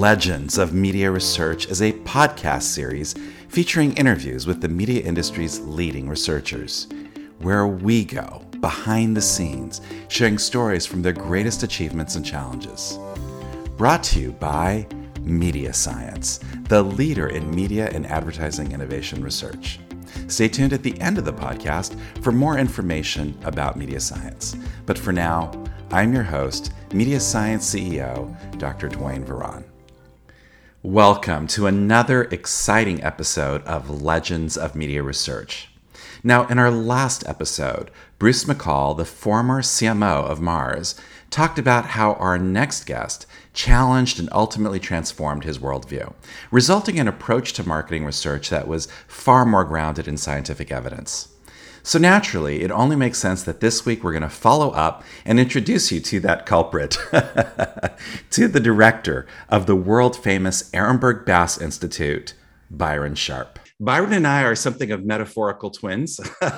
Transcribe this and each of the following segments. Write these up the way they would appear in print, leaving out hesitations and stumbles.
Legends of Media Research is a podcast series featuring interviews with the media industry's leading researchers, where we go behind the scenes, sharing stories from their greatest achievements and challenges. Brought to you by Media Science, the leader in media and advertising innovation research. Stay tuned at the end of the podcast for more information about Media Science. But for now, I'm your host, Media Science CEO, Dr. Dwayne Varon. Welcome to another exciting episode of Legends of Media Research. Now, in our last episode, Bruce McCall, the former CMO of Mars, talked about how our next guest challenged and ultimately transformed his worldview, resulting in an approach to marketing research that was far more grounded in scientific evidence. So naturally, it only makes sense that this week we're going to follow up and introduce you to that culprit, to the director of the world-famous Ehrenberg Bass Institute, Byron Sharp. Byron and I are something of metaphorical twins.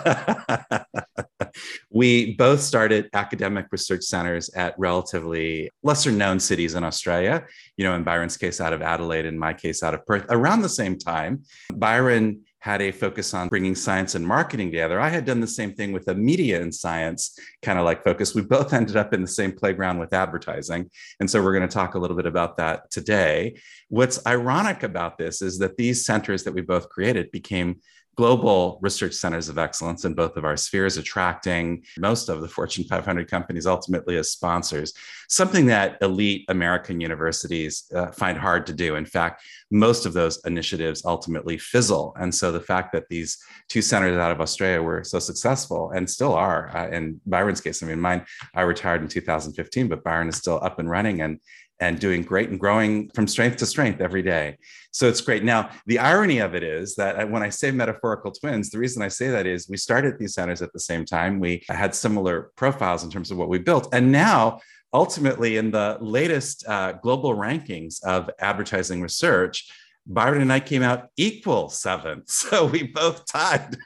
We both started academic research centers at relatively lesser-known cities in Australia, in Byron's case out of Adelaide, in my case out of Perth, around the same time. Byron had a focus on bringing science and marketing together. I had done the same thing with a media and science kind of like focus. We both ended up in the same playground with advertising. And so we're going to talk a little bit about that today. What's ironic about this is that these centers that we both created became global research centers of excellence in both of our spheres, attracting most of the Fortune 500 companies ultimately as sponsors, something that elite American universities find hard to do. In fact, most of those initiatives ultimately fizzle. And so the fact that these two centers out of Australia were so successful and still are, in Byron's case, mine, I retired in 2015, but Byron is still up and running and doing great and growing from strength to strength every day. So it's great. Now, the irony of it is that when I say metaphorical twins, the reason I say that is we started these centers at the same time. We had similar profiles in terms of what we built. And now, ultimately, in the latest global rankings of advertising research, Byron and I came out equal seventh. So we both tied.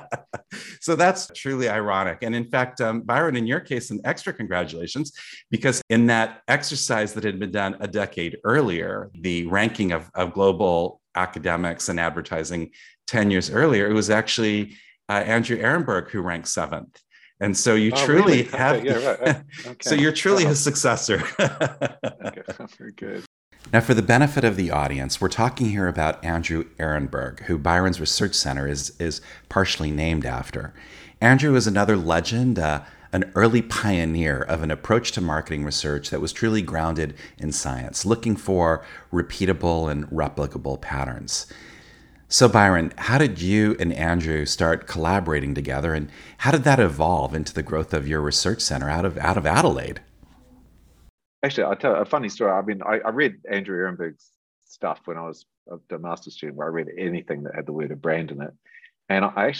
So that's truly ironic. And in fact, Byron, in your case, an extra congratulations, because in that exercise that had been done a decade earlier, the ranking of global academics and advertising 10 years earlier, it was actually Andrew Ehrenberg who ranked seventh. And so you truly really? have, okay, yeah, right. Okay. So you're truly his successor. Okay, very good. Now, for the benefit of the audience, we're talking here about Andrew Ehrenberg, who Byron's Research Center is partially named after. Andrew is another legend, an early pioneer of an approach to marketing research that was truly grounded in science, looking for repeatable and replicable patterns. So, Byron, how did you and Andrew start collaborating together, and how did that evolve into the growth of your research center out of Adelaide? Actually, I'll tell a funny story. I read Andrew Ehrenberg's stuff when I was a master's student, where I read anything that had the word of brand in it. And I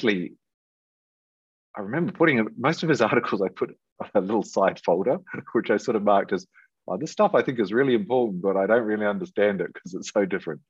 remember putting most of his articles, I put a little side folder, which I sort of marked as, oh, this stuff I think is really important, but I don't really understand it because it's so different.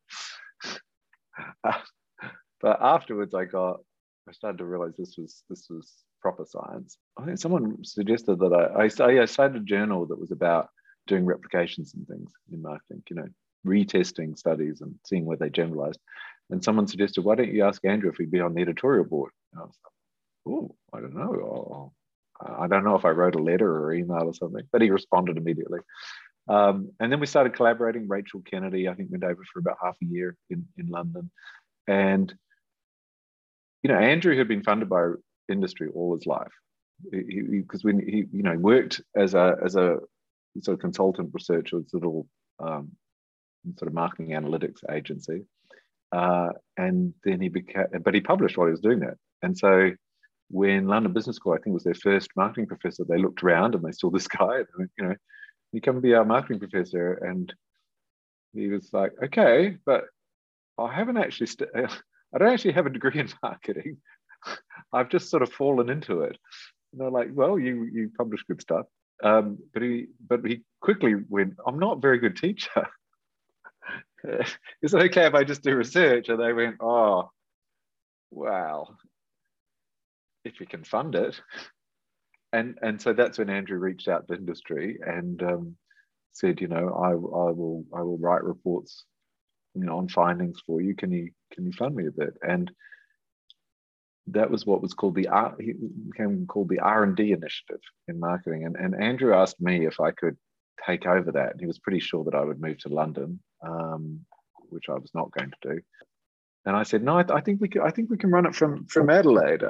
But afterwards, I started to realize this was proper science. I think someone suggested that I started a journal that was about doing replications and things in marketing, retesting studies and seeing where they generalized. And someone suggested, why don't you ask Andrew if he'd be on the editorial board? And I was like, oh, I don't know. I don't know if I wrote a letter or email or something, but he responded immediately. And then we started collaborating. Rachel Kennedy, I think, went over for about half a year in London. And, Andrew had been funded by industry all his life. Because when he worked as a sort of consultant researcher with a little sort of marketing analytics agency. And then he published while he was doing that. And so when London Business School, I think, was their first marketing professor, they looked around and they saw this guy, and you come and be our marketing professor. And he was like, okay, but I haven't actually, I don't actually have a degree in marketing. I've just sort of fallen into it. And they're like, well, you publish good stuff. But he quickly went, I'm not a very good teacher. Is it okay if I just do research? And they went, oh, well, if you can fund it. And so that's when Andrew reached out to industry, and said, I will write reports, on findings for you. Can you fund me a bit? And that was what was called became called the R&D initiative in marketing. And Andrew asked me if I could take over that. And he was pretty sure that I would move to London, which I was not going to do. And I said, no, I think we can run it from Adelaide.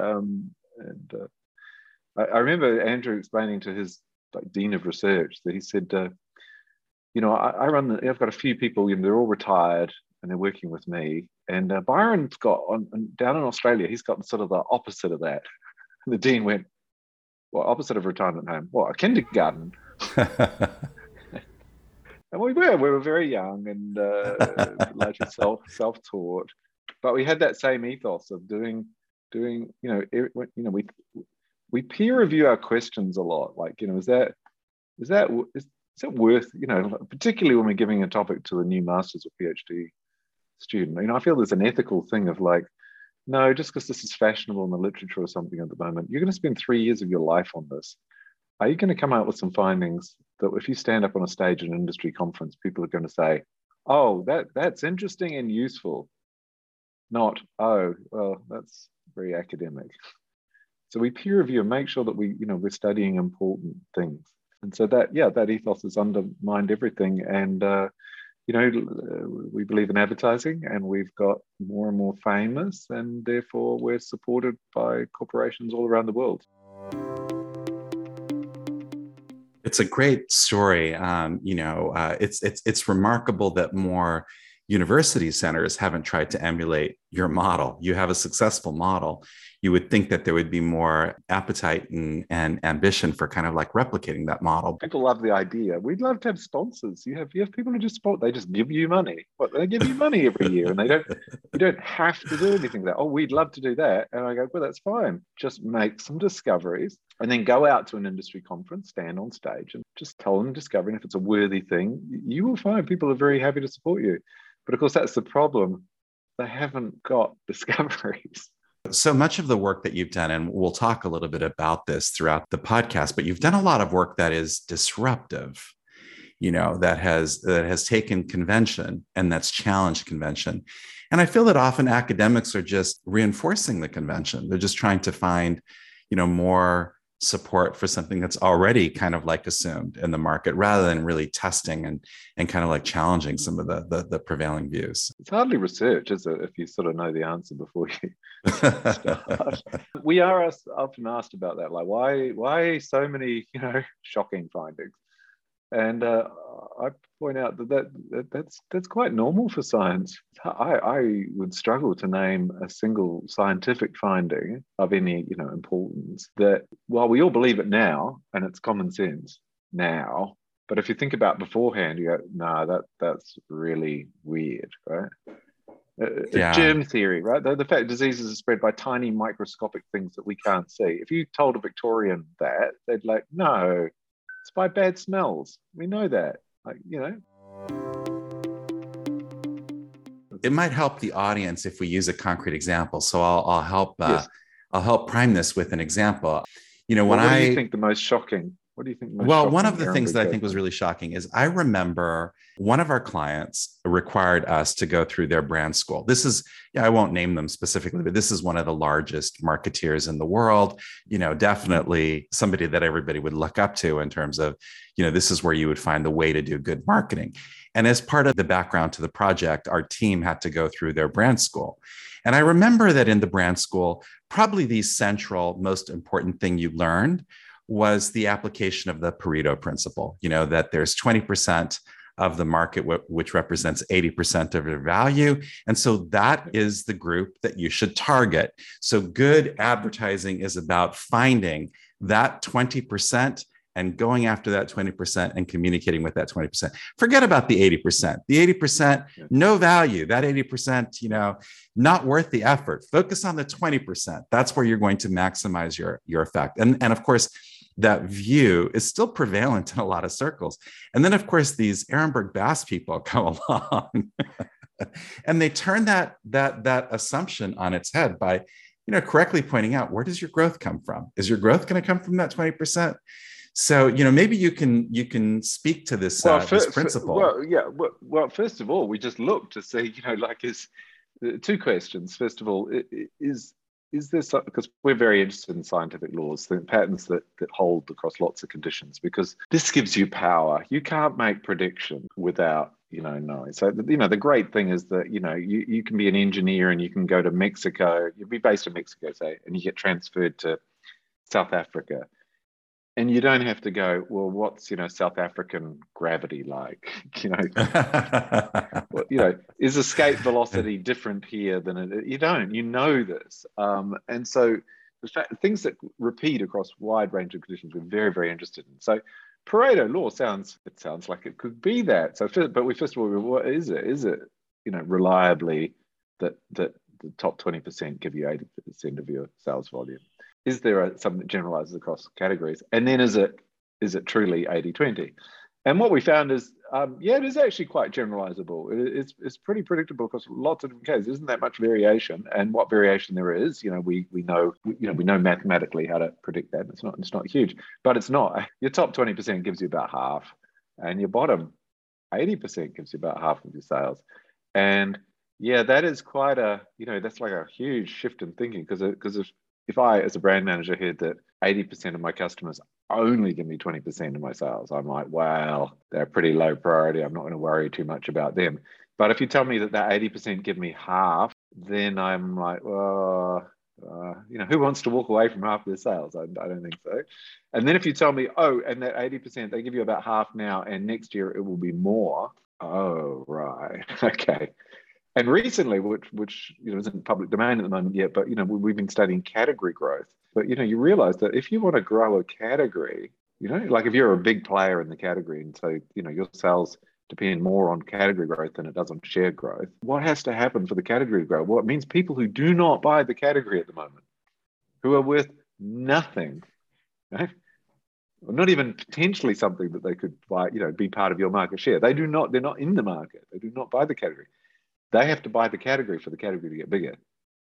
I remember Andrew explaining to his dean of research that he said, I've got a few people, they're all retired and they're working with me. And Byron's got down in Australia, he's got sort of the opposite of that. And the dean went, well, opposite of retirement home? What, a kindergarten? And we were very young and largely self-taught, but we had that same ethos of doing, we peer review our questions a lot. Like, is that worth, particularly when we're giving a topic to a new master's or PhD student. I feel there's an ethical thing of like, no, just because this is fashionable in the literature or something at the moment, you're going to spend 3 years of your life on this. Are you going to come out with some findings that if you stand up on a stage at an industry conference, people are going to say, oh, that's interesting and useful, not, oh, well, that's very academic. So we peer review and make sure that we're studying important things. And so that ethos has undermined everything. And, we believe in advertising, and we've got more and more famous, and therefore we're supported by corporations all around the world. It's a great story. It's remarkable that more university centers haven't tried to emulate your model. You have a successful model. You would think that there would be more appetite and ambition for kind of like replicating that model. People love the idea. We'd love to have sponsors. You have people who just support. They just give you money. They give you money every year, and you don't have to do anything with that. Oh, we'd love to do that. And I go, well, that's fine. Just make some discoveries and then go out to an industry conference, stand on stage and just tell them discovery. And if it's a worthy thing, you will find people are very happy to support you. But of course, that's the problem. They haven't got discoveries. So much of the work that you've done, and we'll talk a little bit about this throughout the podcast, but you've done a lot of work that is disruptive, that has taken convention and that's challenged convention. And I feel that often academics are just reinforcing the convention. They're just trying to find, more support for something that's already kind of like assumed in the market, rather than really testing and kind of like challenging some of the prevailing views. It's hardly research, is it, if you sort of know the answer before you start? We are often asked about that, like why so many shocking findings, and I point out that's quite normal for science. I would struggle to name a single scientific finding of any importance that, while we all believe it now and it's common sense now, but if you think about beforehand, you go, no, that's really weird, right? Germ theory, right? The fact diseases are spread by tiny microscopic things that we can't see. If you told a Victorian that, they'd like, no, it's by bad smells. We know that. It might help the audience if we use a concrete example. So I'll help. Yes. I'll help prime this with an example. What do you think the most shocking? What do you think? One of the things that I think was really shocking is I remember one of our clients required us to go through their brand school. This is, I won't name them specifically, but this is one of the largest marketeers in the world. Definitely somebody that everybody would look up to in terms of, this is where you would find the way to do good marketing. And as part of the background to the project, our team had to go through their brand school. And I remember that in the brand school, probably the central, most important thing you learned was the application of the Pareto principle, that there's 20% of the market, which represents 80% of your value. And so that is the group that you should target. So good advertising is about finding that 20% and going after that 20% and communicating with that 20%. Forget about the 80%. The 80%, no value. That 80%, not worth the effort. Focus on the 20%. That's where you're going to maximize your effect. And of course, that view is still prevalent in a lot of circles. And then, of course, these Ehrenberg Bass people come along and they turn that assumption on its head by, correctly pointing out, where does your growth come from? Is your growth going to come from that 20%? So, maybe you can speak to this this principle. First of all, we just look to see, is two questions. First of all, is there some, because we're very interested in scientific laws, the patterns that hold across lots of conditions, because this gives you power. You can't make prediction without knowing. So the great thing is that you can be an engineer and you can go to Mexico. You'd be based in Mexico, say, and you get transferred to South Africa. And you don't have to go, well, what's South African gravity like? Is escape velocity different here than it? You don't. You know this, and so the fact things that repeat across a wide range of conditions, we're very, very interested in. So Pareto law sounds like it could be that. So, but first of all, what is it? Is it reliably that the top 20% give you 80% of your sales volume? Is there something that generalizes across categories? And then is it truly 80-20? And what we found is, it is actually quite generalizable. It's pretty predictable across lots of different cases. Isn't that much variation? And what variation there is, we know mathematically how to predict that. It's not huge, but it's not. Your top 20% gives you about half, and your bottom 80% gives you about half of your sales. And that is quite that's like a huge shift in thinking, because if I, as a brand manager, heard that 80% of my customers only give me 20% of my sales, I'm like, wow, they're pretty low priority. I'm not going to worry too much about them. But if you tell me that 80% give me half, then I'm like, well, who wants to walk away from half their sales? I don't think so. And then if you tell me, and that 80%, they give you about half now, and next year it will be more. Oh, right. Okay. And recently, which isn't public domain at the moment yet, but we've been studying category growth. But you realize that if you want to grow a category, like if you're a big player in the category, and so your sales depend more on category growth than it does on share growth, what has to happen for the category to grow? Well, it means people who do not buy the category at the moment, who are worth nothing, right? Not even potentially something that they could buy, be part of your market share. They're not in the market. They do not buy the category. They have to buy the category for the category to get bigger.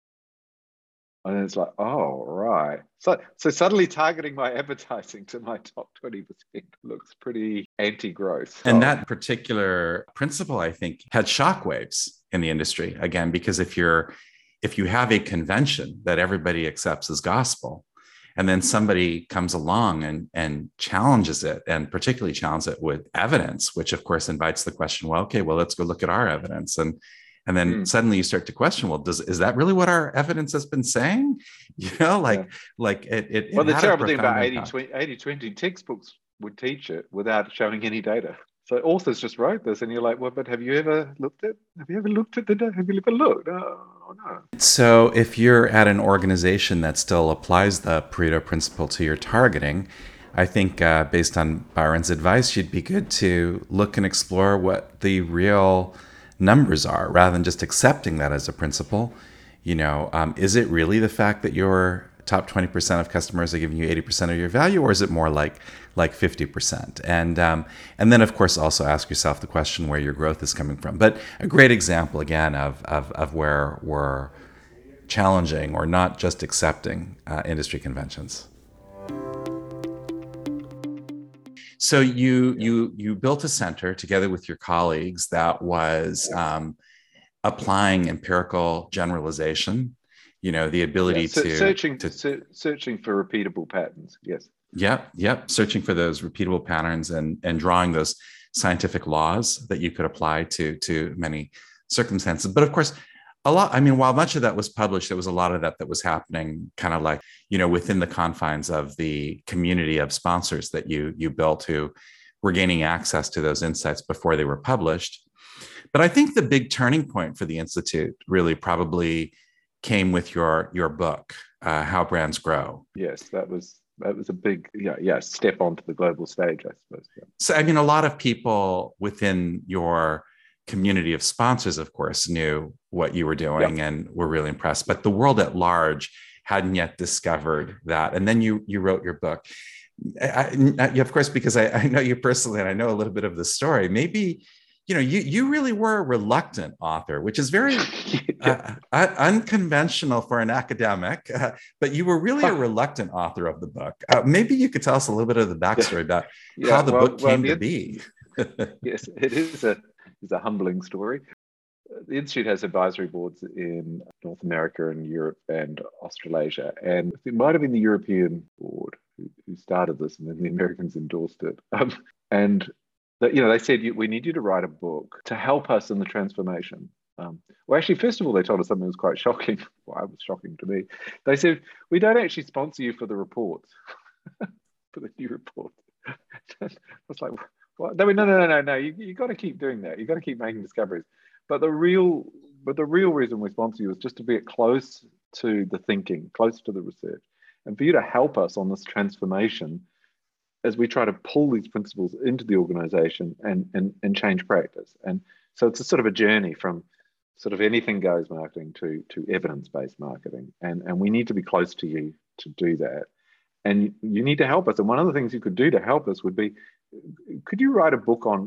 And then it's like, oh, right. So suddenly targeting my advertising to my top 20% looks pretty anti-growth. And that particular principle, I think, had shockwaves in the industry, again, because if you have a convention that everybody accepts as gospel, and then somebody comes along and challenges it, and particularly challenges it with evidence, which of course invites the question, let's go look at our evidence. And then suddenly you start to question, is that really what our evidence has been saying? It. Well, the terrible thing about 80-20 textbooks would teach it without showing any data. So authors just wrote this, and you're like, well, but have you ever looked at the data? Have you ever looked? Oh, no. So if you're at an organization that still applies the Pareto principle to your targeting, I think based on Byron's advice, you'd be good to look and explore what the real numbers are, rather than just accepting that as a principle. Is it really the fact that your top 20% of customers are giving you 80% of your value, or is it more like 50%? And then of course also ask yourself the question where your growth is coming from. But a great example again of where we're challenging or not just accepting industry conventions. So you built a center together with your colleagues that was applying empirical generalization, the ability searching for repeatable patterns. Yes. Yep. Searching for those repeatable patterns and drawing those scientific laws that you could apply to many circumstances. But of course, while much of that was published, there was a lot of that was happening kind of like, within the confines of the community of sponsors that you built, who were gaining access to those insights before they were published. But I think the big turning point for the Institute really probably came with your book, How Brands Grow. Yes, that was a big step onto the global stage, I suppose. Yeah. So, a lot of people within your community of sponsors, of course, knew what you were doing and were really impressed, but the world at large hadn't yet discovered that. And then you wrote your book. Of course, because I know you personally and I know a little bit of the story, maybe you really were a reluctant author, which is very unconventional for an academic, but you were really a reluctant author of the book. Maybe you could tell us a little bit of the backstory about how the book came to be. Yes, it is a humbling story. The Institute has advisory boards in North America and Europe and Australasia. And it might have been the European board who started this, and then the Americans endorsed it. And they said, we need you to write a book to help us in the transformation. Well, actually, first of all, they told us something that was quite shocking. Well, it was shocking to me. They said, we don't actually sponsor you for the reports, for the new report. I was like, what? No. You got to keep doing that. You got to keep making discoveries. But the real reason we sponsor you is just to be close to the thinking, close to the research, and for you to help us on this transformation as we try to pull these principles into the organization and change practice. And so it's a sort of a journey from sort of anything goes marketing to evidence-based marketing. And we need to be close to you to do that. And you need to help us. And one of the things you could do to help us would be, could you write a book on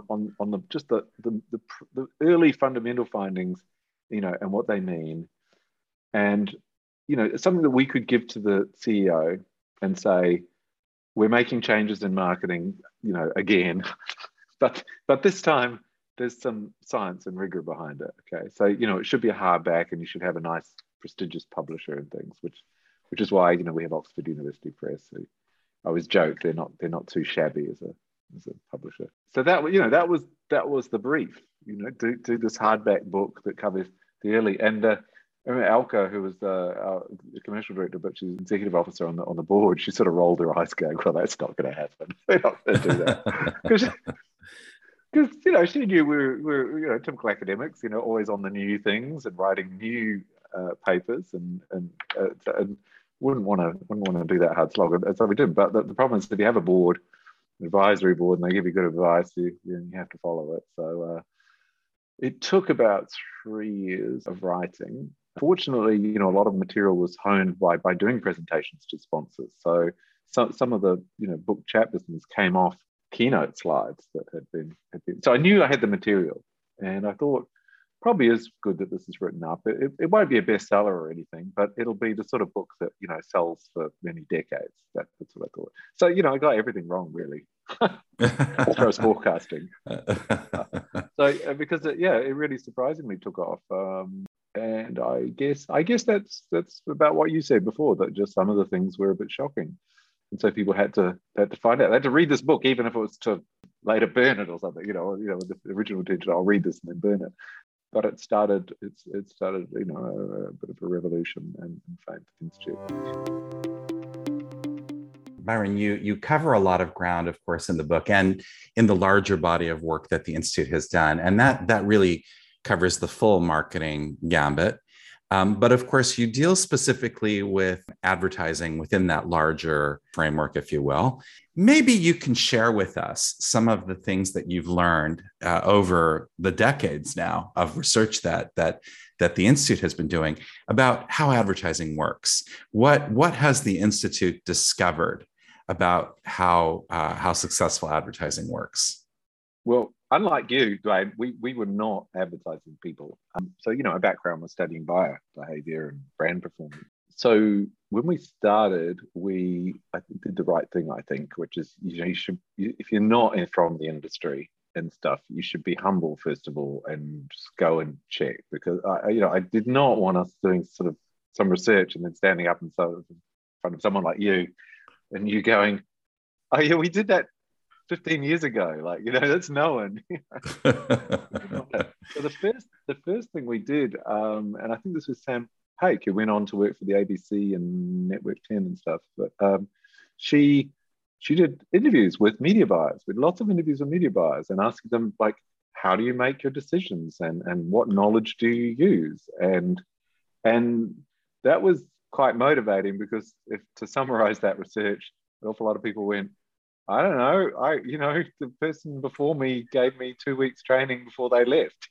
the early fundamental findings, and what they mean, and something that we could give to the CEO and say, we're making changes in marketing, again, but this time there's some science and rigor behind it. Okay, so it should be a hardback, and you should have a nice prestigious publisher and things, which is why we have Oxford University Press, who I always joke they're not too shabby as a publisher. So that was the brief. Do this hardback book that covers the early. And I remember Alka, who was our commercial director, but she's executive officer on the board. She sort of rolled her eyes, going, "Well, that's not going to happen. We're not going to do that." Because she knew we're typical academics. Always on the new things and writing new papers and wouldn't want to do that hard slog. And so we did. But the problem is, if you have a board, advisory board, and they give you good advice, you have to follow it. So it took about 3 years of writing. Fortunately, a lot of material was honed by doing presentations to sponsors. So some of the book chapters came off keynote slides that had been. So I knew I had the material, and I thought, probably is good that this is written up. It won't be a bestseller or anything, but it'll be the sort of book that sells for many decades. That's what I thought. So I got everything wrong, really, as far as forecasting. So because it really surprisingly took off, and I guess that's about what you said before, that just some of the things were a bit shocking, and so people had to find out. They had to read this book, even if it was to later burn it or something. The original intention, I'll read this and then burn it. But it started a bit of a revolution and fame for the Institute. Byron, you cover a lot of ground, of course, in the book and in the larger body of work that the Institute has done. And that really covers the full marketing gambit. But of course, you deal specifically with advertising within that larger framework, if you will. Maybe you can share with us some of the things that you've learned over the decades now of research that the Institute has been doing about how advertising works. What has the Institute discovered about how successful advertising works? Well, unlike you, Dwayne, we were not advertising people. So, our background was studying buyer behavior and brand performance. So when we started, I did the right thing, I think, which is, if you're not from the industry and stuff, you should be humble, first of all, and just go and check, because I did not want us doing sort of some research and then standing up in front of someone like you and you going, "Oh yeah, we did that 15 years ago, that's known." So the first thing we did, and I think this was Sam Hake, who went on to work for the ABC and Network 10 and stuff, but she did interviews with media buyers, with lots of interviews with media buyers, and asking them, how do you make your decisions, and what knowledge do you use? And that was quite motivating, because to summarize that research, an awful lot of people went, "I don't know. The person before me gave me 2 weeks training before they left.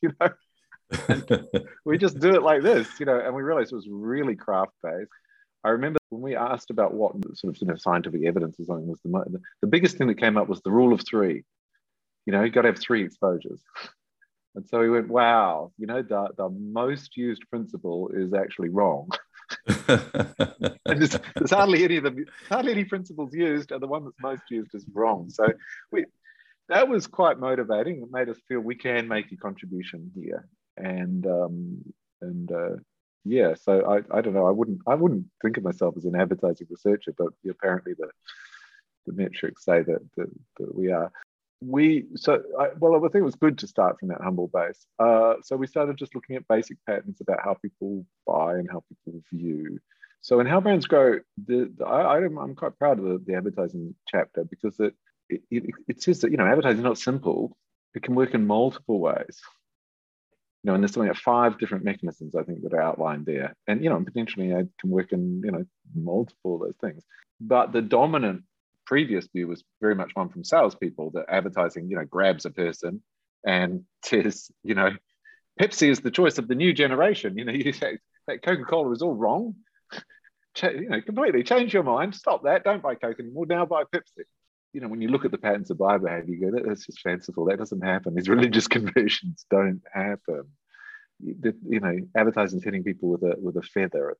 We just do it like this, And we realized it was really craft based. I remember when we asked about what sort of scientific evidence or something was the biggest thing that came up was the rule of three. You got to have 3 exposures. And so he went, wow, the most used principle is actually wrong. And there's hardly any principles used, and the one that's most used is wrong. So that was quite motivating. It made us feel we can make a contribution here. Yeah, so I don't know. I wouldn't think of myself as an advertising researcher, but apparently the metrics say that we are. I think it was good to start from that humble base. So we started just looking at basic patterns about how people buy and how people view. So in How Brands Grow, I'm quite proud of the advertising chapter, because it says that advertising is not simple. It can work in multiple ways. And there's something like 5 different mechanisms, I think, that are outlined there, and potentially it can work in multiple of those things. But the dominant previous view was very much one from salespeople, that advertising, grabs a person and says, Pepsi is the choice of the new generation. You say that Coca-Cola is all wrong. Completely change your mind. Stop that. Don't buy Coke anymore. Now buy Pepsi. When you look at the patterns of buyer behavior, you go, that's just fanciful. That doesn't happen. These religious conversions don't happen. Advertising is hitting people with a feather.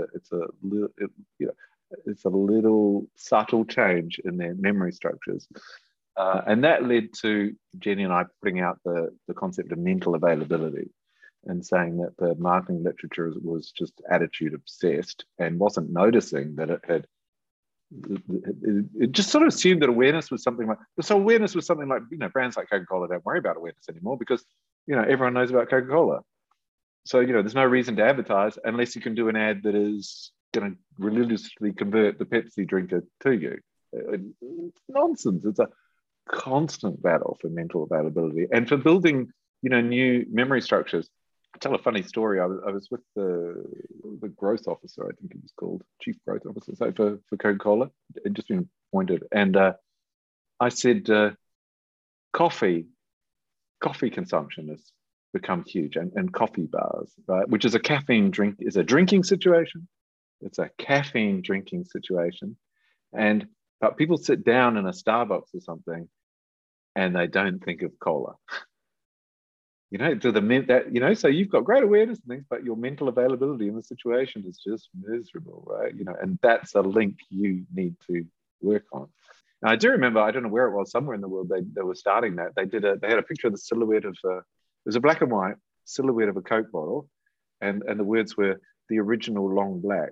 It's a little subtle change in their memory structures. And that led to Jenny and I putting out the concept of mental availability, and saying that the marketing literature was just attitude obsessed and wasn't noticing that it just sort of assumed that awareness was something like, brands like Coca-Cola don't worry about awareness anymore, because everyone knows about Coca-Cola. So there's no reason to advertise unless you can do an ad that is going to religiously convert the Pepsi drinker to you. It's nonsense. It's a constant battle for mental availability and for building new memory structures. I'll tell a funny story. I was with the growth officer, I think it was called, chief growth officer, so for Coca-Cola. It just been appointed, and I said, coffee consumption has become huge, and coffee bars, right, which is a caffeine drink, is a drinking situation. It's a caffeine drinking situation, but people sit down in a Starbucks or something, and they don't think of cola. So you've got great awareness and things, but your mental availability in the situation is just miserable, right? And that's a link you need to work on. And I do remember, I don't know where it was, somewhere in the world, they were starting that. They had a picture of the silhouette of, it was a black and white silhouette of a Coke bottle, and the words were the original long black.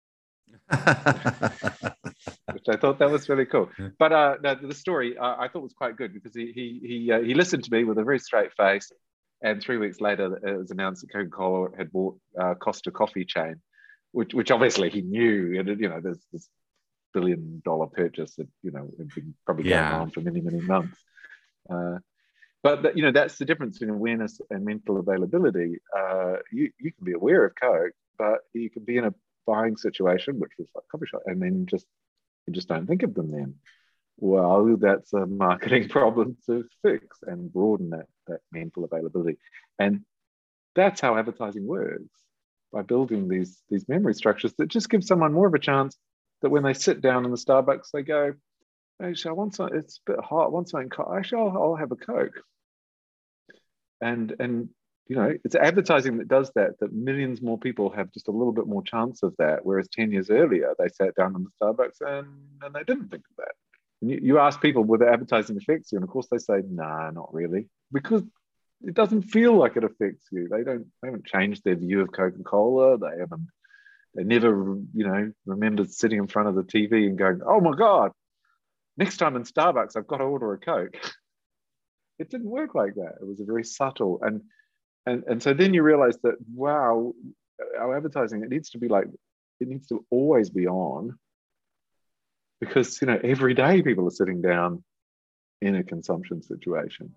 Which I thought that was really cool. But no, the story I thought was quite good, because he listened to me with a very straight face. And 3 weeks later, it was announced that Coca-Cola had bought Costa Coffee chain, which obviously he knew. And there's this $1 billion purchase that had been probably going on for many, many months. But that's the difference between awareness and mental availability. You can be aware of Coke, but you can be in a buying situation, which was like coffee shop, and then you just don't think of them then. Well, that's a marketing problem to fix and broaden that mental availability. And that's how advertising works, by building these memory structures that just give someone more of a chance that when they sit down in the Starbucks, they go, actually, I want something, it's a bit hot, I want something, actually, I'll have a Coke. And it's advertising that does that millions more people have just a little bit more chance of that, whereas 10 years earlier, they sat down in the Starbucks and they didn't think of that. You ask people whether advertising affects you, and of course they say, nah, not really, because it doesn't feel like it affects you. They haven't changed their view of Coca-Cola. They never, remembered sitting in front of the TV and going, oh my God, next time in Starbucks, I've got to order a Coke. It didn't work like that. It was a very subtle. And so then you realize that, wow, our advertising, it needs to always be on. Because every day people are sitting down in a consumption situation.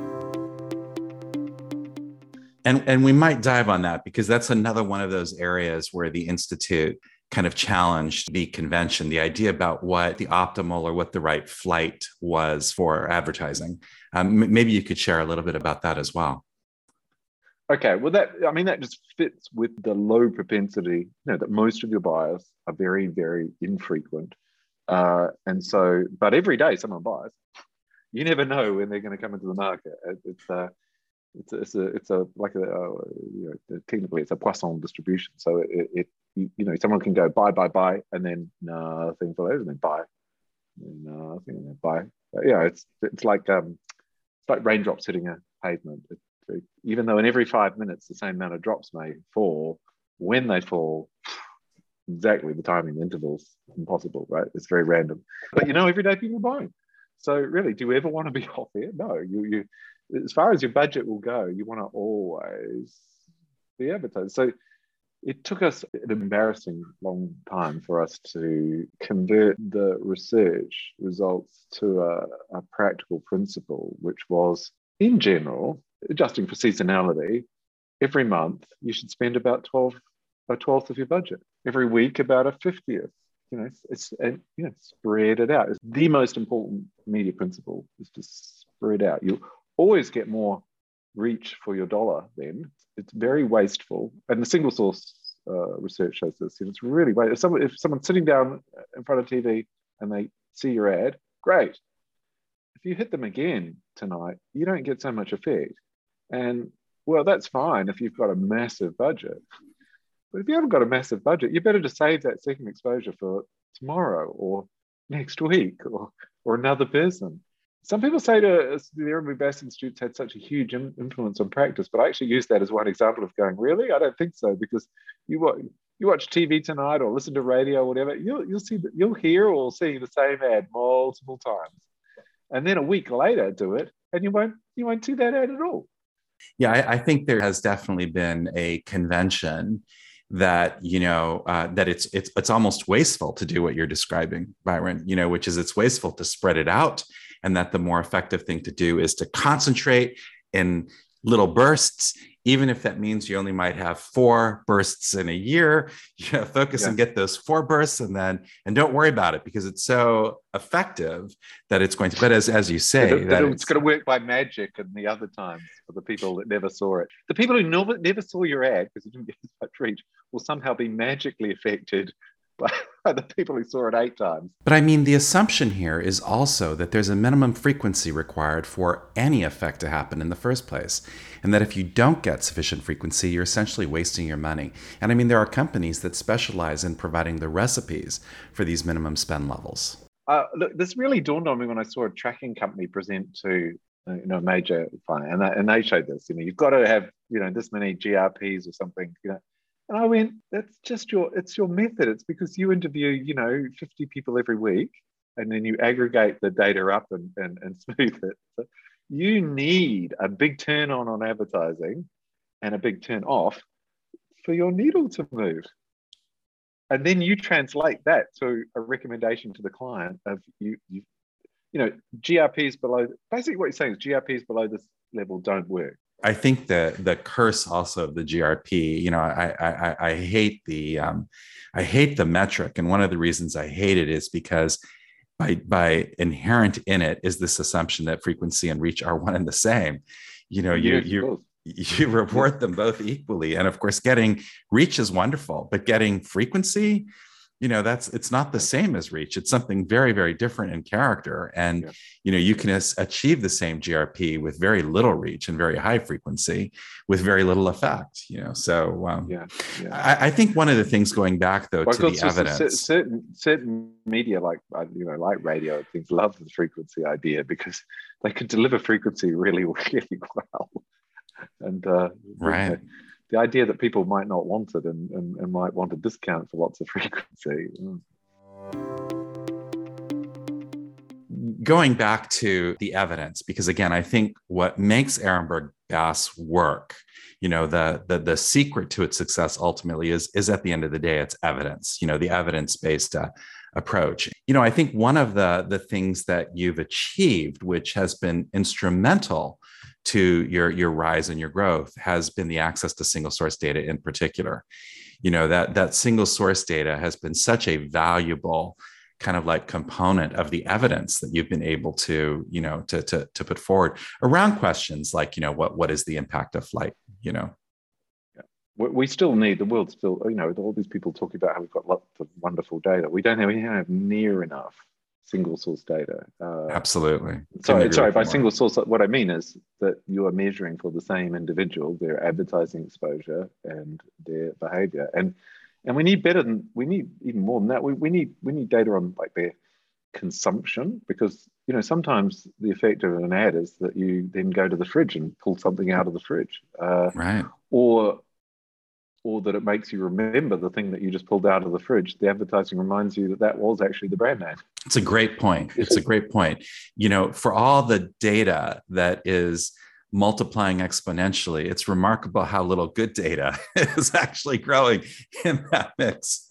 And we might dive on that, because that's another one of those areas where the Institute kind of challenged the convention, the idea about what the optimal or what the right flight was for advertising. Maybe you could share a little bit about that as well. Okay, well, that just fits with the low propensity, that most of your buyers are very, very infrequent. But every day someone buys. You never know when they're going to come into the market. It's a like a technically it's a Poisson distribution. So someone can go buy, and then nothing follows, and then buy, and nothing, and then buy. But yeah, it's like raindrops hitting a pavement. Even though in every 5 minutes the same amount of drops may fall, when they fall, exactly the timing, the intervals, impossible, right? It's very random. But everyday people are buying. So really, do you ever want to be off air? No. You as far as your budget will go, you want to always be advertised. So it took us an embarrassing long time for us to convert the research results to a practical principle, which was, in general, adjusting for seasonality, every month you should spend about a 12th of your budget. Every week, about a 50th. Spread it out. It's the most important media principle, is to spread out. You always get more reach for your dollar then. It's very wasteful. And the single source research shows this. It's really wasteful. If someone's sitting down in front of TV and they see your ad, great. If you hit them again tonight, you don't get so much effect. And well, that's fine if you've got a massive budget. But if you haven't got a massive budget, you better just save that second exposure for tomorrow or next week or another person. Some people say the Ehrenberg Bass Institute had such a huge influence on practice, but I actually use that as one example of going, really? I don't think so, because you watch TV tonight or listen to radio or whatever, you'll hear or see the same ad multiple times, and then a week later do it, and you won't see that ad at all. Yeah, I think there has definitely been a convention that that it's almost wasteful to do what you're describing, Byron, which is it's wasteful to spread it out, and that the more effective thing to do is to concentrate in little bursts, even if that means you only might have 4 bursts in a year. Focus and get those 4 bursts, and don't worry about it, because it's so effective that it's going to, but as you say, it's going to work by magic. And the other times, for the people that never saw it, the people who never saw your ad because you didn't get as much reach, will somehow be magically affected by the people who saw it 8 times. But I mean, the assumption here is also that there's a minimum frequency required for any effect to happen in the first place. And that if you don't get sufficient frequency, you're essentially wasting your money. And I mean, there are companies that specialize in providing the recipes for these minimum spend levels. Look, this really dawned on me when I saw a tracking company present to a major fund, and they showed this. You've got to have this many GRPs or something. And I went, that's just your method. It's because you interview 50 people every week, and then you aggregate the data up and smooth it. So you need a big turn on advertising and a big turn off for your needle to move. And then you translate that to a recommendation to the client of GRPs below. Basically, what you're saying is GRPs below this level don't work. I think the curse also of the GRP, I hate the metric, and one of the reasons I hate it is because by inherent in it is this assumption that frequency and reach are one and the same. You report them both equally, and of course, getting reach is wonderful, but getting frequency, it's not the same as reach. It's something very, very different in character. And, you can achieve the same GRP with very little reach and very high frequency with very little effect, I think one of the things, going back though to the evidence, certain media like radio, things love the frequency idea because they could deliver frequency really, really well. And right. The idea that people might not want it and might want a discount for lots of frequency. Going back to the evidence, because again, I think what makes Ehrenberg Bass work, the secret to its success ultimately is at the end of the day, it's evidence, the evidence-based approach. I think one of the things that you've achieved, which has been instrumental to your rise and your growth, has been the access to single source data in particular. That single source data has been such a valuable kind of like component of the evidence that you've been able to, to put forward around questions like, what is the impact of flight, We still need, the world still, with all these people talking about how we've got lots of wonderful data, we don't have near enough single source data. Absolutely. Sorry. By single source, what I mean is that you are measuring for the same individual their advertising exposure and their behavior, and we need even more than that. We need data on like their consumption, because sometimes the effect of an ad is that you then go to the fridge and pull something out of the fridge, Right. or that it makes you remember the thing that you just pulled out of the fridge. The advertising reminds you that was actually the brand name. It's a great point. It's a great point. For all the data that is multiplying exponentially, it's remarkable how little good data is actually growing in that mix.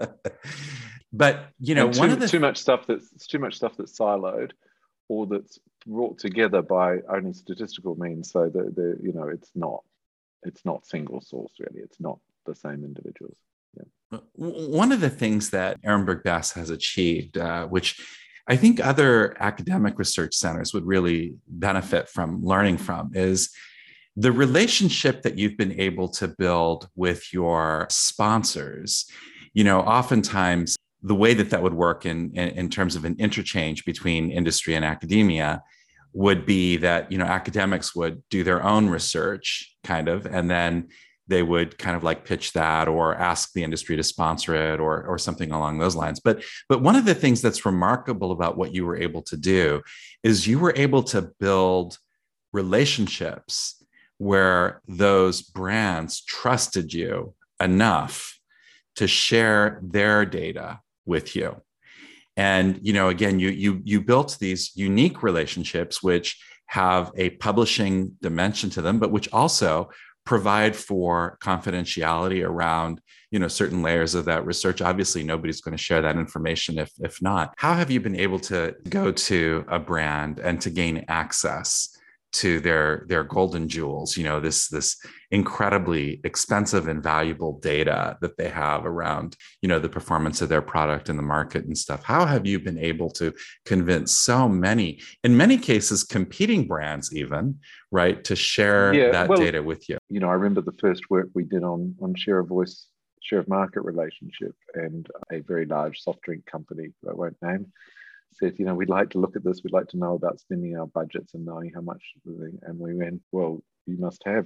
But one of the too much stuff that's siloed, or that's brought together by only statistical means, so that it's not single source really. It's not the same individuals. Yeah. One of the things that Ehrenberg Bass has achieved, which I think other academic research centers would really benefit from learning from, is the relationship that you've been able to build with your sponsors. Oftentimes the way that would work in terms of an interchange between industry and academia would be that, academics would do their own research and then they would kind of like pitch that or ask the industry to sponsor it or something along those lines. But one of the things that's remarkable about what you were able to do is you were able to build relationships where those brands trusted you enough to share their data with you. And, again, you built these unique relationships which have a publishing dimension to them, but which also provide for confidentiality around, certain layers of that research. Obviously, nobody's going to share that information if not. How have you been able to go to a brand and to gain access to their golden jewels, this incredibly expensive and valuable data that they have around, the performance of their product in the market and stuff? How have you been able to convince so many, in many cases, competing brands even, right, to share data with you? I remember the first work we did on share of voice, share of market relationship, and a very large soft drink company that I won't name said, we'd like to look at this. We'd like to know about spending our budgets and knowing how much. And we went, well, you must have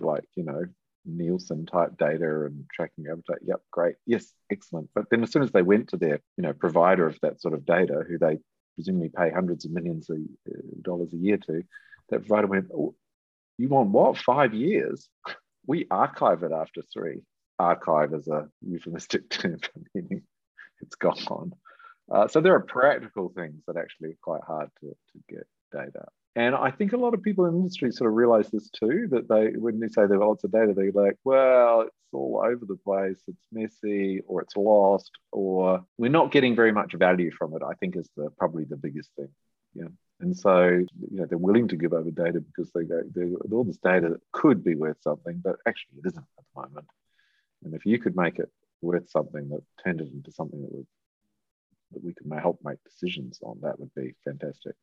Nielsen type data and tracking advertising. Yep, great. Yes, excellent. But then as soon as they went to their, provider of that sort of data, who they presumably pay hundreds of millions of dollars a year to, that provider went, oh, you want what? 5 years? We archive it after 3. Archive is a euphemistic term for meaning it's gone. So there are practical things that actually are quite hard to get data. And I think a lot of people in the industry sort of realize this too, that when they say there are lots of data, they're like, well, it's all over the place, it's messy, or it's lost, or we're not getting very much value from it, I think is probably the biggest thing. Yeah. And so, they're willing to give over data because they go, all this data could be worth something, but actually it isn't at the moment. And if you could make it worth something, that turned it into something that we can help make decisions on, that would be fantastic.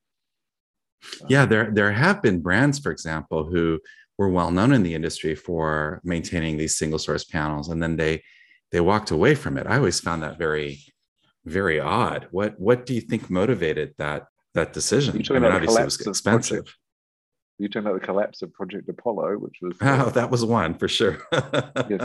Yeah, there have been brands, for example, who were well known in the industry for maintaining these single source panels, and then they walked away from it. I always found that very, very odd. What do you think motivated that decision? Obviously it was expensive. You're talking about the collapse of Project Apollo, which was that was one for sure. Yes.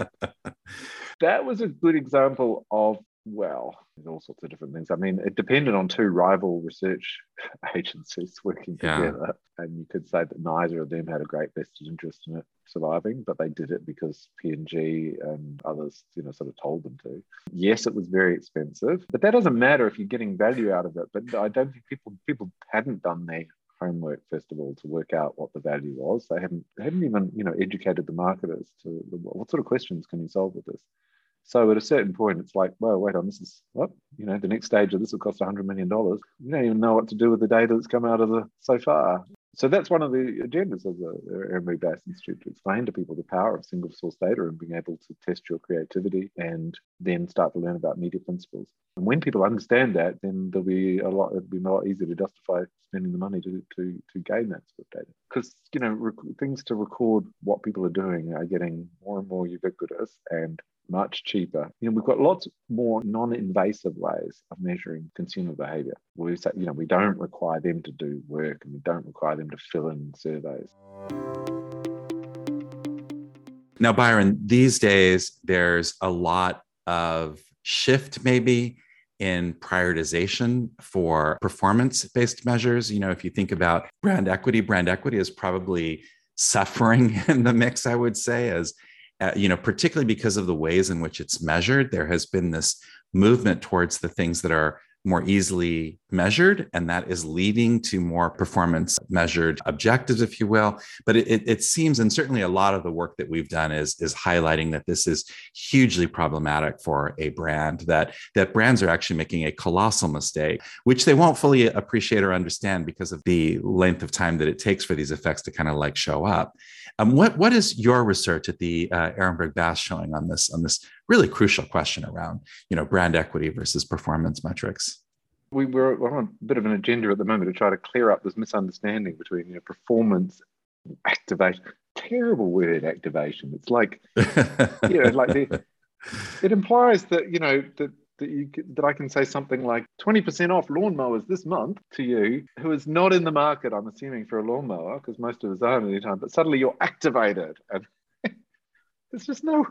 That was a good example of, well, there's all sorts of different things. I mean, it depended on 2 rival research agencies working together. And you could say that neither of them had a great vested interest in it surviving, but they did it because P&G and others, sort of told them to. Yes, it was very expensive, but that doesn't matter if you're getting value out of it. But I don't think people hadn't done their homework, first of all, to work out what the value was. They hadn't even, educated the marketers to what sort of questions can you solve with this. So at a certain point, it's like, well, wait on, this is what, the next stage of this will cost $100 million. You don't even know what to do with the data that's come out of so far. So that's one of the agendas of the Ehrenberg Bass Institute, to explain to people the power of single source data and being able to test your creativity and then start to learn about media principles. And when people understand that, then it'll be a lot easier to justify spending the money to gain that sort of data. Because, things to record what people are doing are getting more and more ubiquitous, and much cheaper. We've got lots more non-invasive ways of measuring consumer behavior. We say, we don't require them to do work and we don't require them to fill in surveys. Now, Byron, these days, there's a lot of shift maybe in prioritization for performance-based measures. If you think about brand equity is probably suffering in the mix, I would say, as particularly because of the ways in which it's measured. There has been this movement towards the things that are more easily measured, and that is leading to more performance measured objectives, if you will. But it seems, and certainly a lot of the work that we've done is highlighting that this is hugely problematic for a brand, that brands are actually making a colossal mistake, which they won't fully appreciate or understand because of the length of time that it takes for these effects to kind of like show up. What is your research at the Ehrenberg Bass showing on this really crucial question around, brand equity versus performance metrics? We're on a bit of an agenda at the moment to try to clear up this misunderstanding between performance activation. Terrible word, activation. It's like it implies that that I can say something like 20% off lawnmowers this month to you, who is not in the market, I'm assuming, for a lawnmower, because most of us aren't any time, but suddenly you're activated. And there's just no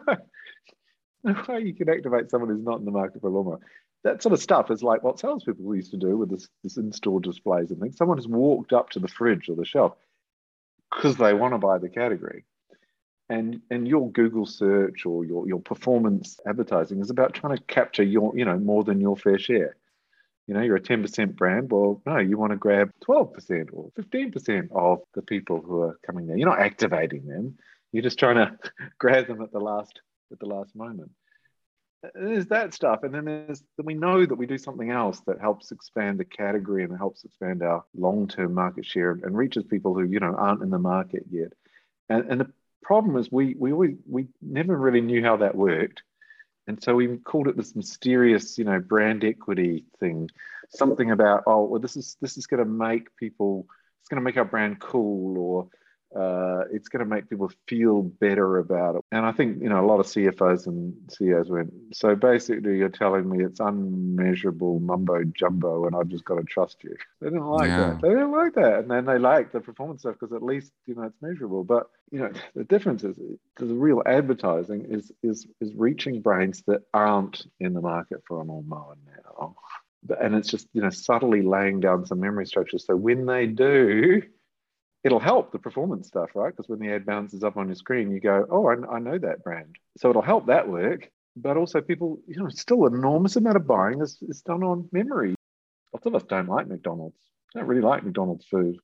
way you can activate someone who's not in the market for a lawnmower. That sort of stuff is like what salespeople used to do with this in-store displays and things. Someone has walked up to the fridge or the shelf because they want to buy the category. And your Google search or your performance advertising is about trying to capture your, more than your fair share. You're a 10% brand. Well, no, you want to grab 12% or 15% of the people who are coming there. You're not activating them. You're just trying to grab them at the last moment. There's that stuff. And then we know that we do something else that helps expand the category and helps expand our long-term market share and reaches people who, aren't in the market yet. And the problem is we never really knew how that worked. And so we called it this mysterious, brand equity thing, something about, this is going to make it's going to make our brand cool, or it's going to make people feel better about it. And I think, a lot of CFOs and CEOs went, so basically you're telling me it's unmeasurable mumbo jumbo and I've just got to trust you. They didn't like that. They didn't like that. And then they liked the performance stuff because at least, it's measurable. But, the difference is the real advertising is reaching brains that aren't in the market for a lawnmower now. And it's just, subtly laying down some memory structures. So when they do, it'll help the performance stuff, right? Because when the ad bounces up on your screen, you go, oh, I know that brand. So it'll help that work. But also people, still an enormous amount of buying is done on memory. Lots of us don't like McDonald's. Don't really like McDonald's food.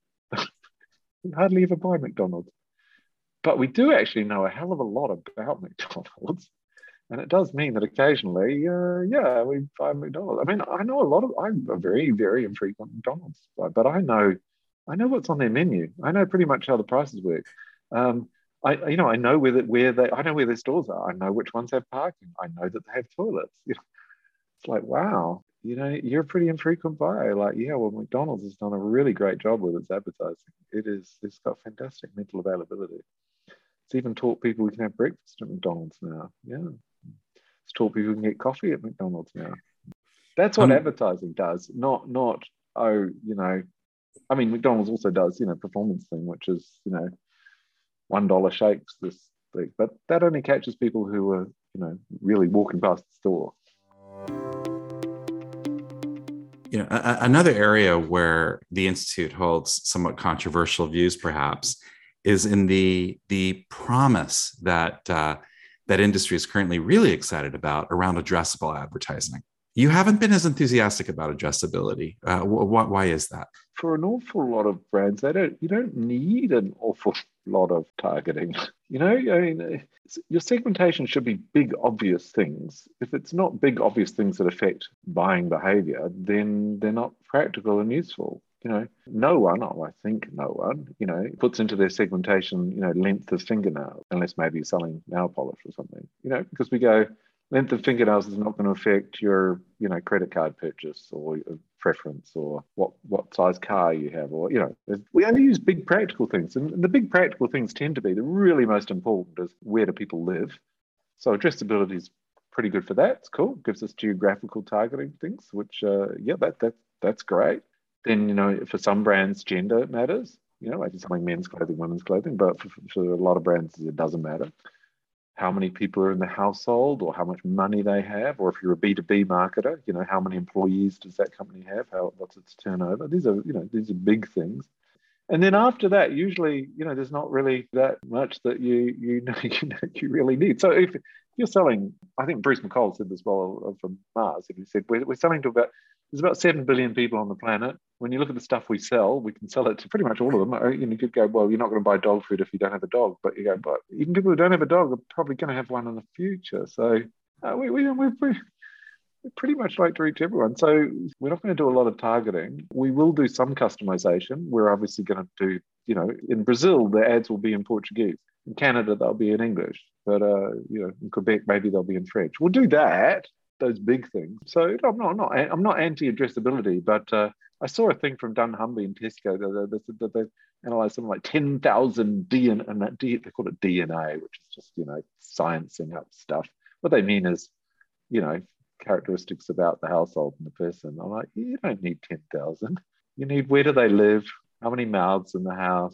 We hardly ever buy McDonald's. But we do actually know a hell of a lot about McDonald's. And it does mean that occasionally, we buy McDonald's. I mean, I'm a very, very infrequent McDonald's buy, but I know what's on their menu. I know pretty much how the prices work. I know where their stores are. I know which ones have parking. I know that they have toilets. It's like, wow, you're a pretty infrequent buyer. Like, McDonald's has done a really great job with its advertising. It's got fantastic mental availability. It's even taught people we can have breakfast at McDonald's now. Yeah, it's taught people we can get coffee at McDonald's now. That's what advertising does. Not. I mean, McDonald's also does, performance thing, which is, $1 shakes this thing, but that only catches people who are, really walking past the store. Another area where the Institute holds somewhat controversial views, perhaps, is in the promise that that industry is currently really excited about around addressable advertising. You haven't been as enthusiastic about addressability. Why is that? For an awful lot of brands, you don't need an awful lot of targeting. Your segmentation should be big, obvious things. If it's not big, obvious things that affect buying behavior, then they're not practical and useful. No one, puts into their segmentation, length of fingernail, unless maybe you're selling nail polish or something, because we go, length of fingernails is not going to affect your, credit card purchase or your preference or what size car you have, or, we only use big practical things. And the big practical things tend to be the really most important is, where do people live? So addressability is pretty good for that. It's cool. Gives us geographical targeting things, which that's great. Then, for some brands, gender matters. Like something men's clothing, women's clothing, but for a lot of brands, it doesn't matter how many people are in the household or how much money they have, or if you're a B2B marketer, how many employees does that company have? What's its turnover? These are big things. And then after that, usually, there's not really that much that you really need. So if you're selling, I think Bruce McCall said this well from Mars, and he said we're selling to there's about 7 billion people on the planet. When you look at the stuff we sell, we can sell it to pretty much all of them. You could go, well, you're not going to buy dog food if you don't have a dog. But you go, but even people who don't have a dog are probably going to have one in the future. So we pretty much like to reach everyone. So we're not going to do a lot of targeting. We will do some customization. We're obviously going to do, in Brazil, the ads will be in Portuguese. In Canada, they'll be in English. But, in Quebec, maybe they'll be in French. We'll do that, those big things. So I'm not anti-addressability, but I saw a thing from dunnhumby and Tesco that they analysed something like 10,000 DNA, and they call it DNA, which is just, sciencing up stuff. What they mean is, characteristics about the household and the person. I'm like, you don't need 10,000. You need where do they live, how many mouths in the house.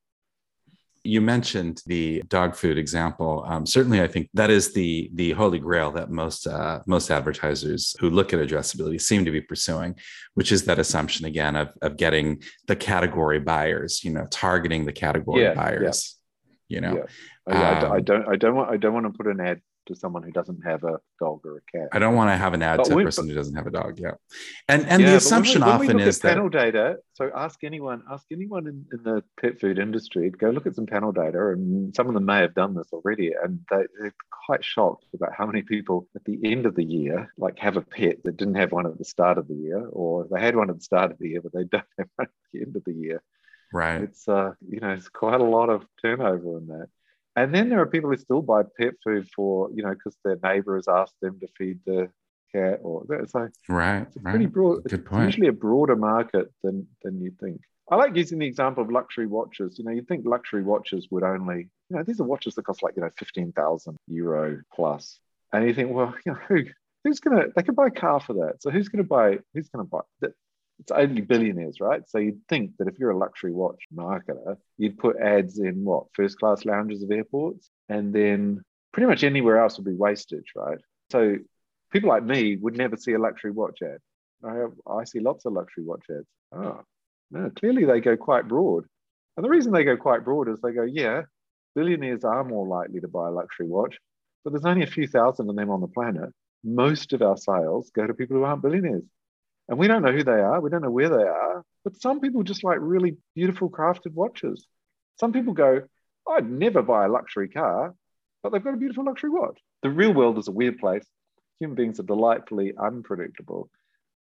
You mentioned the dog food example. Certainly, I think that is the holy grail that most advertisers who look at addressability seem to be pursuing, which is that assumption again of getting the category buyers, targeting the category buyers. Yeah. I don't want to put an ad to someone who doesn't have a dog or a cat. I don't want to have an ad to a person who doesn't have a dog. Yeah. And the assumption often is that panel data. So ask anyone in the pet food industry, go look at some panel data, and some of them may have done this already. And they're quite shocked about how many people at the end of the year, like have a pet that didn't have one at the start of the year, or they had one at the start of the year, but they don't have one at the end of the year. Right. It's it's quite a lot of turnover in that. And then there are people who still buy pet food for, because their neighbor has asked them to feed the cat, or so. Right. It's pretty broad. Good point. It's usually a broader market than you think. I like using the example of luxury watches. You'd think luxury watches would only, these are watches that cost like, 15,000 euro plus. And you think, well, they could buy a car for that. So who's going to buy that? It's only billionaires, right? So you'd think that if you're a luxury watch marketer, you'd put ads in first class lounges of airports, and then pretty much anywhere else would be wastage, right? So people like me would never see a luxury watch ad. I see lots of luxury watch ads. Oh, no, clearly they go quite broad. And the reason they go quite broad is they go, billionaires are more likely to buy a luxury watch, but there's only a few thousand of them on the planet. Most of our sales go to people who aren't billionaires. And we don't know who they are. We don't know where they are. But some people just like really beautiful crafted watches. Some people go, I'd never buy a luxury car, but they've got a beautiful luxury watch. The real world is a weird place. Human beings are delightfully unpredictable.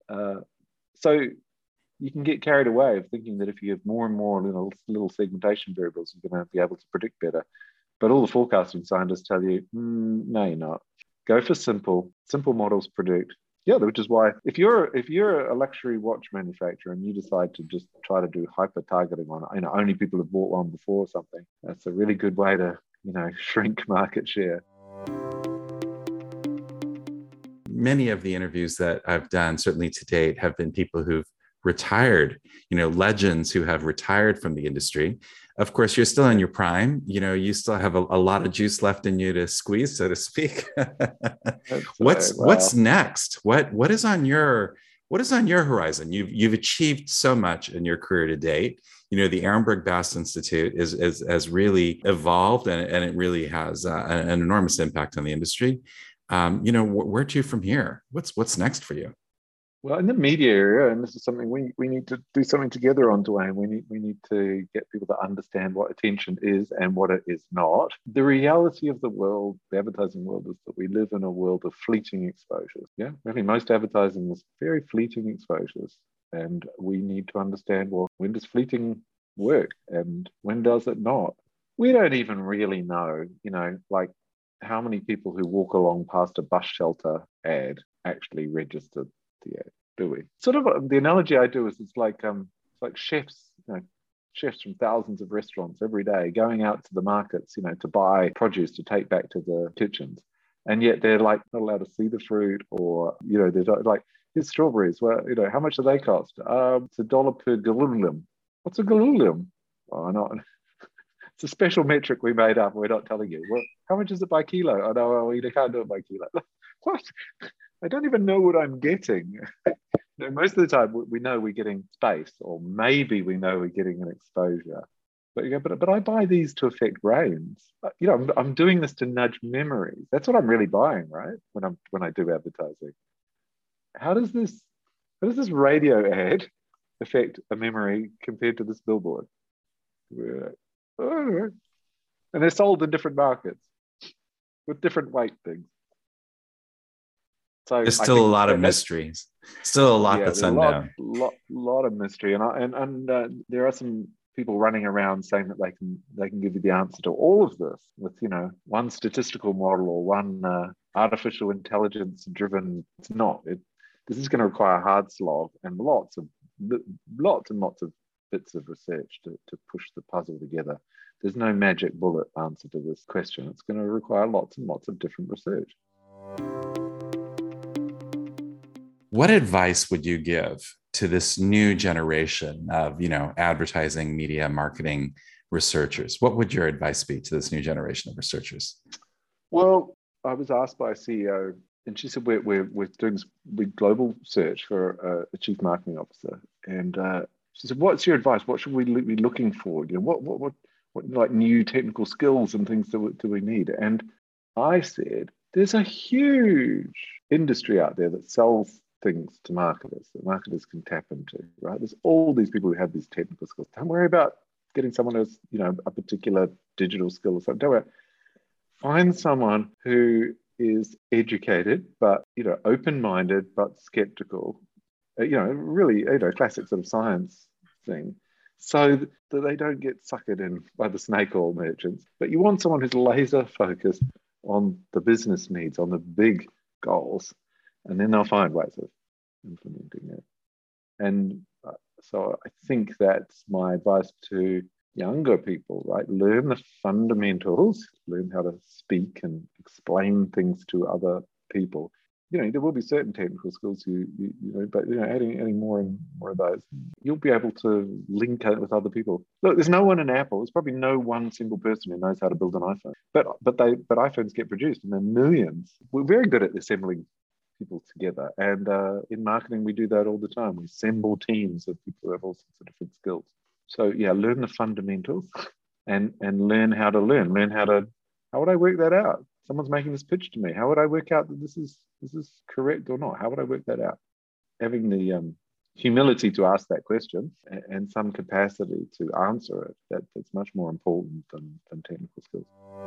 So you can get carried away of thinking that if you have more and more little segmentation variables, you're going to be able to predict better. But all the forecasting scientists tell you, no, you're not. Go for simple. Simple models predict. Yeah, which is why if you're a luxury watch manufacturer and you decide to just try to do hyper targeting on only people have bought one before or something, that's a really good way to shrink market share. Many of the interviews that I've done, certainly to date, have been people who've retired, legends who have retired from the industry. Of course, you're still in your prime. You still have a lot of juice left in you to squeeze, so to speak. What's next? What is on your horizon? You've achieved so much in your career to date. The Ehrenberg Bass Institute has really evolved, and it really has an enormous impact on the industry. Where to from here? What's next for you? Well, in the media area, and this is something we need to do something together on, Dwayne. We need to get people to understand what attention is and what it is not. The reality of the world, the advertising world, is that we live in a world of fleeting exposures. Yeah, really, most advertising is very fleeting exposures, and we need to understand, well, when does fleeting work and when does it not? We don't even really know, like how many people who walk along past a bus shelter ad actually registered the ad, do we? Sort of the analogy I do is it's like chefs, chefs from thousands of restaurants every day going out to the markets, to buy produce to take back to the kitchens. And yet they're like not allowed to see the fruit, or they're like, here's strawberries. Well, how much do they cost? It's $1 per gallulium. What's a gallulium? Oh, not. It's a special metric we made up. We're not telling you. Well, how much is it by kilo? Oh no, well, you can't do it by kilo. What? I don't even know what I'm getting. Most of the time, we know we're getting space, or maybe we know we're getting an exposure. But I buy these to affect brains. I'm doing this to nudge memories. That's what I'm really buying, right? When I do advertising. How does this radio ad affect a memory compared to this billboard? And they're sold in different markets with different weight things. So there's still a lot of mysteries. Still a lot that's unknown. Lot of mystery, and there are some people running around saying that they can give you the answer to all of this with one statistical model or one artificial intelligence driven. It's not. This is going to require a hard slog and lots and lots of bits of research to push the puzzle together. There's no magic bullet answer to this question. It's going to require lots and lots of different research. What advice would you give to this new generation of, advertising, media, marketing researchers? What would your advice be to this new generation of researchers? Well, I was asked by a CEO, and she said, we're doing this big global search for a chief marketing officer. And she said, what's your advice? What should we be looking for? What like new technical skills and things do we need? And I said, there's a huge industry out there that sells things to marketers that marketers can tap into, right? There's all these people who have these technical skills. Don't worry about getting someone who's, a particular digital skill or something. Don't worry. Find someone who is educated, but, open-minded, but skeptical, really, classic sort of science thing, so that they don't get suckered in by the snake oil merchants. But you want someone who's laser focused on the business needs, on the big goals, and then they'll find ways of implementing it. And so I think that's my advice to younger people, right? Learn the fundamentals, learn how to speak and explain things to other people. There will be certain technical skills but adding more and more of those, you'll be able to link it with other people. Look, there's no one in Apple. There's probably no one single person who knows how to build an iPhone. But iPhones get produced, and they're millions. We're very good at assembling people together, and in marketing we do that all the time. We assemble teams of people who have all sorts of different skills. So learn the fundamentals, and learn how to learn. How would I work that out? Someone's making this pitch to me. How would I work out that this is correct or not? How would I work that out? Having the humility to ask that question and some capacity to answer it, that's much more important than technical skills.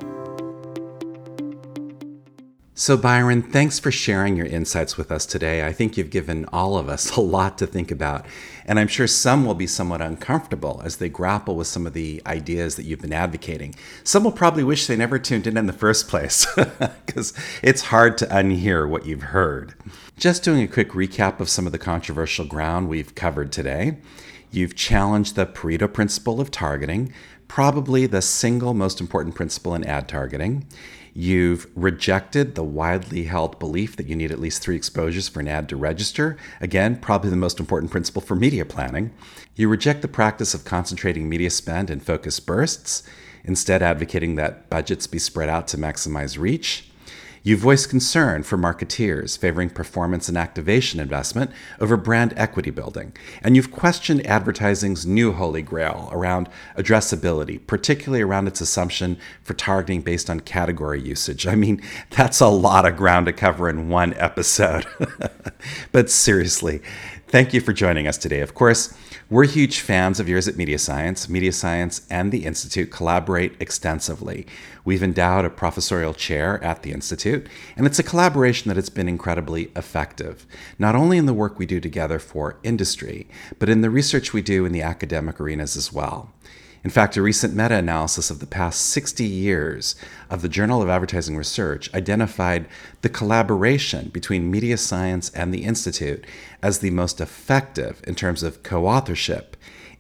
So Byron, thanks for sharing your insights with us today. I think you've given all of us a lot to think about, and I'm sure some will be somewhat uncomfortable as they grapple with some of the ideas that you've been advocating. Some will probably wish they never tuned in the first place, because it's hard to unhear what you've heard. Just doing a quick recap of some of the controversial ground we've covered today. You've challenged the Pareto principle of targeting, probably the single most important principle in ad targeting. You've rejected the widely held belief that you need at least 3 exposures for an ad to register. Again, probably the most important principle for media planning. You reject the practice of concentrating media spend in focused bursts, instead advocating that budgets be spread out to maximize reach. You voice concern for marketeers, favoring performance and activation investment over brand equity building. And you've questioned advertising's new holy grail around addressability, particularly around its assumption for targeting based on category usage. I mean, that's a lot of ground to cover in one episode. But seriously, thank you for joining us today. Of course, we're huge fans of yours at Media Science. Media Science and the Institute collaborate extensively. We've endowed a professorial chair at the Institute, and it's a collaboration that has been incredibly effective, not only in the work we do together for industry, but in the research we do in the academic arenas as well. In fact, a recent meta-analysis of the past 60 years of the Journal of Advertising Research identified the collaboration between Media Science and the Institute as the most effective in terms of co-authorship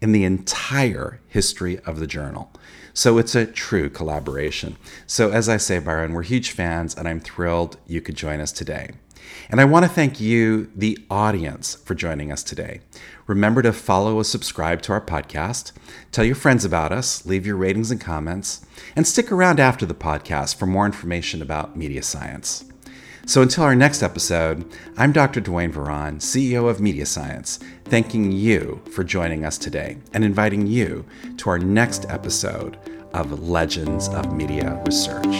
in the entire history of the journal. So it's a true collaboration. So as I say, Byron, we're huge fans, and I'm thrilled you could join us today. And I want to thank you, the audience, for joining us today. Remember to follow or subscribe to our podcast, tell your friends about us, leave your ratings and comments, and stick around after the podcast for more information about media science. So until our next episode, I'm Dr. Duane Varon, CEO of Media Science, thanking you for joining us today and inviting you to our next episode of Legends of Media Research.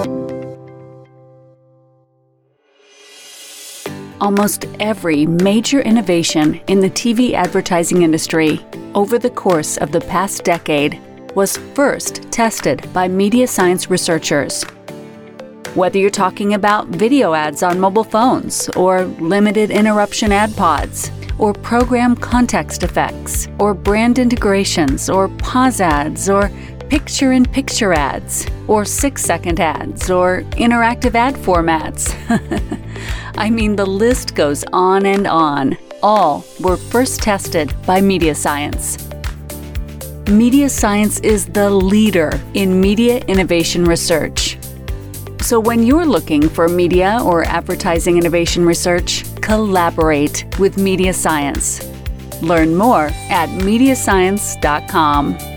Almost every major innovation in the TV advertising industry over the course of the past decade was first tested by media science researchers. Whether you're talking about video ads on mobile phones, or limited interruption ad pods, or program context effects, or brand integrations, or pause ads, or picture-in-picture ads, or 6-second ads, or interactive ad formats. I mean, the list goes on and on. All were first tested by Media Science. Media Science is the leader in media innovation research. So when you're looking for media or advertising innovation research, collaborate with Media Science. Learn more at mediascience.com.